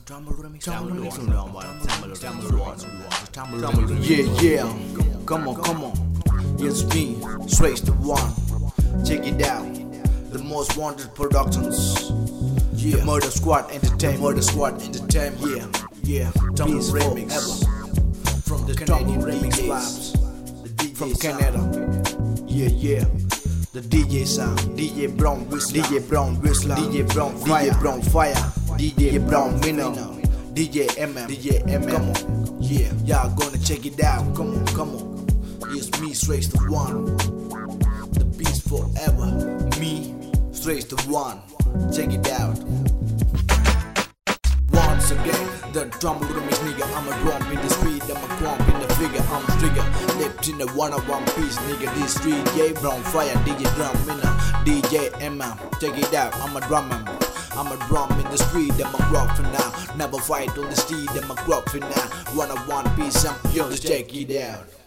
Yeah, come on, it's me, Sway's the one. Check it out, the most wanted productions. Yeah, Murder Squad Entertainment, yeah, Tumble Remix ever. From the Tumble Remix vibes, from Canada. Yeah, the DJ sound, DJ Brown Whistler, DJ Brown Fire, DJ Brown Minnow, DJ MM, come on, yeah, y'all gonna check it out, come on, it's me, Sway's the one, the beast forever, me, Sway's the one, check it out. Once again, the Tumble Remix nigga, I'm a romp in the street, I'm a crump in the figure, I'm a trigger, left in the one piece, nigga, this street, yeah, Brown Fire, DJ Brown Minnow, DJ MM, check it out, I'm a drummer. I'm a drum in the street, I'm a rock for now. Never fight on the street, I'm a crop for now. One piece, I'm just check it out.